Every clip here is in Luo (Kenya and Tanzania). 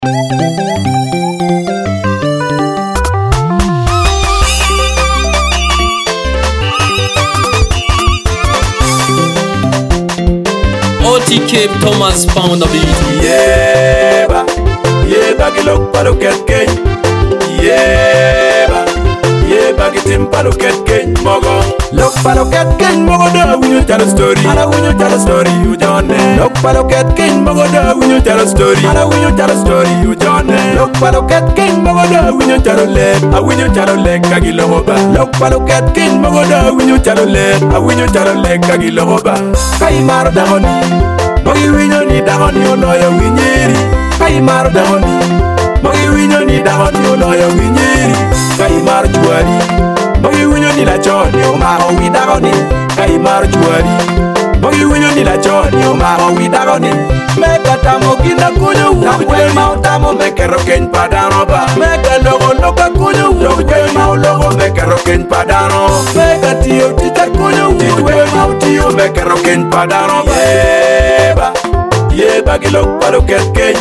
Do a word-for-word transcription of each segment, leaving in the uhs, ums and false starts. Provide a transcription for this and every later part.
O T K Thomas Pound of it. Yeah, ba, yeah, bagi lok palo ket ken. Yeah, ba, yeah, bagi tim palo ket ken mogo. Lok palo ket ken mogo da winyo tell a story. Ana winyo tell a story you don't know. Lok palo ket ken mogo da winyo tell a story. Ana winyo tell a story you don't know. Lok palo ket ken mogo da winyo tell a leg. A winyo tell a leg kagi loba. Lok palo ket ken mogo da winyo tell a leg. A winyo tell a leg kagi loba. Kai mar da honi. Mogi winyo ni dagoni oloyo winyeri. Kai mar dagoni. Mogi winyo ni dagoni oloyo winyeri. Kai mar juari. Mogi winyo ni la choni omaro wi dagoni. Kai mar juari. Mogi winyo ni la choni omaro wi dagoni. Meka tamo kinda kunyo u. Nakwe mao tamo meke roken padano ba. Meka logo loka kunyo u. Nakwe mao logo meke roken padano. Meka tiyo tita kunyo u. Nakwe mao tiyo meke roken padano ba. Yeba, yeba gilok palo ket ken.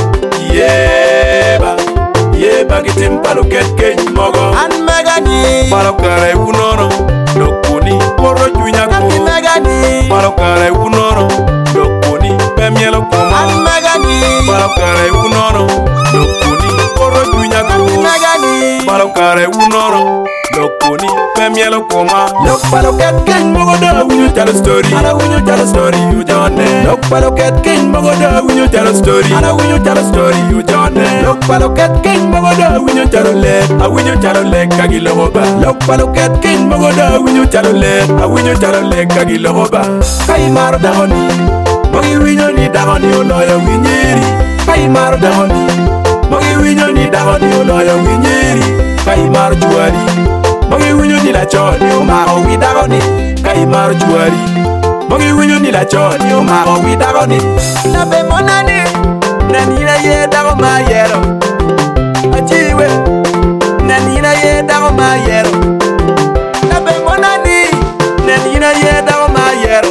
Yeba, yeba gitim palo ket ken mogo. An megani Palo kare unono, dokuni poro junya ko. An megani Palo kare unono, dokuni pemielo koma. An megani Palo kare unono, dokuni poro junya ko. An megani Palo kare unono, dokuni pemielo koma. Lok palo ket ken mogo da winyo tell a story. Ana winyo tell a story you don't know. Lok palo ket ken mogo da winyo tell a story. Ana winyo tell a story you don't know. Lok palo ket ken mogo da winyo tell a leg. A winyo tell a leg kagi loba. Lok palo ket ken mogo da winyo tell a leg. A winyo tell a leg kagi loba. Kai mar dagoni. Mogi winyo ni dagoni oloyo winyeri. Kai mar dagoni. Mogi winyo ni dagoni oloyo winyeri. Kai mar juari. Mogi winyo ni la choni omaro wi dagoni. Kai mar juari. Mogi winyo ni la choni omaro wi dagoni. Nabe monani Nanina ye dago ma yero Achiwe Nanina ye dago ma yero Nabe monani Nanina ye dago ma yero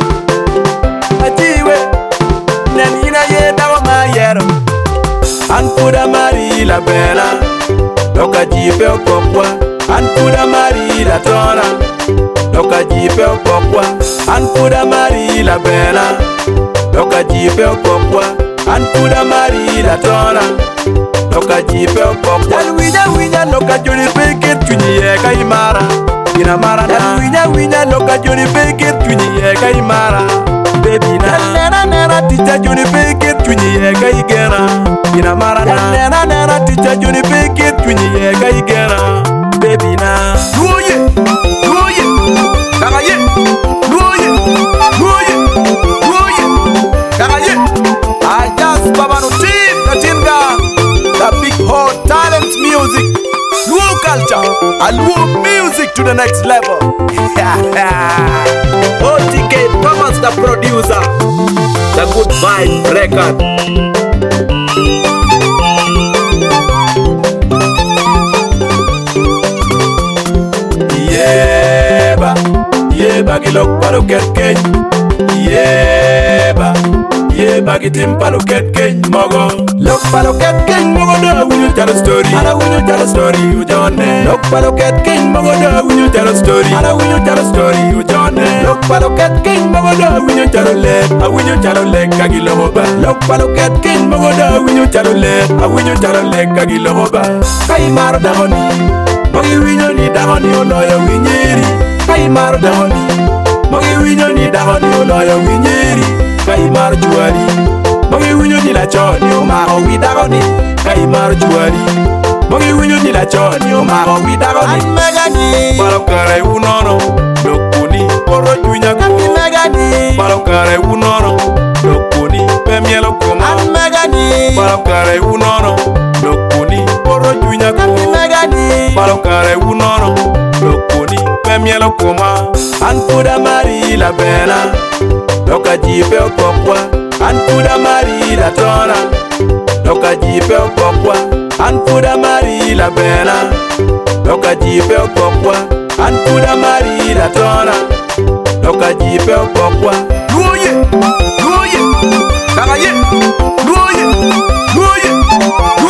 Achiwe Nanina ye dago ma yero An puda mari la bella. Loka jipe okokwa. An puda mari la tona. Loka jipe okokwa. An puda mari la bella. Loka jipe okokwa. An puda mari la tona. Loka jipe okokwa. Jal winya winya Loka juri peke tuni ye kai mara. Ina mara Jal na. winya winya Loka juri peke tuni ye kai mara. Baby na. Jal nena nena Tita juri peke tuni ye kai gera. Ina mara Jal na. nena nena Tita juri peke tuni ye kai gera. Baby na. Luoye Luoye Kagaye Luoye Luoye Luoye Kagaye Ajas Babano Team Katinga The Big Hot Talent Music Luo culture and Luo music to the next level. O T K Thomas the producer. The Good Vibe Record. Yeba, yeba gilok palo ket ken. Yeba, yeba gitim palo ket ken mogo. Lok palo ket ken mogo da winyo tell a story. Ana winyo tell a story you don't know. Lok palo ket ken mogo da winyo tell a story. Ana winyo tell a story you don't know. Lok palo ket ken mogo da winyo tell a leg. A winyo tell a leg kagi loba. Lok palo ket ken mogo da winyo tell a leg. A winyo tell a leg kagi loba. Kai mar dagoni. Mogi winyo ni dagoni oloyo winyeri. Kai mar dagoni. Mogi winyo ni dagoni oloyo winyeri. Kai mar juari. Mogi winyo ni la choni omaro wi dagoni. Kai mar juari. Mogi winyo ni la choni omaro wi dagoni. An megani Palo kare unono, dokuni poro junya ko. An megani Palo kare unono, dokuni pemielo koma. An megani Palo kare unono, dokuni poro junya ko. An megani Palo kare unono, dokuni pemielo koma. An puda mari la bella. Loka jipe okokwa. An puda mari la tona. Loka jipe okokwa. An puda mari la bella. Loka jipe okokwa. An puda mari la tona. Loka jipe okokwa. Luoye Luoye Kagaye Luoye Luoye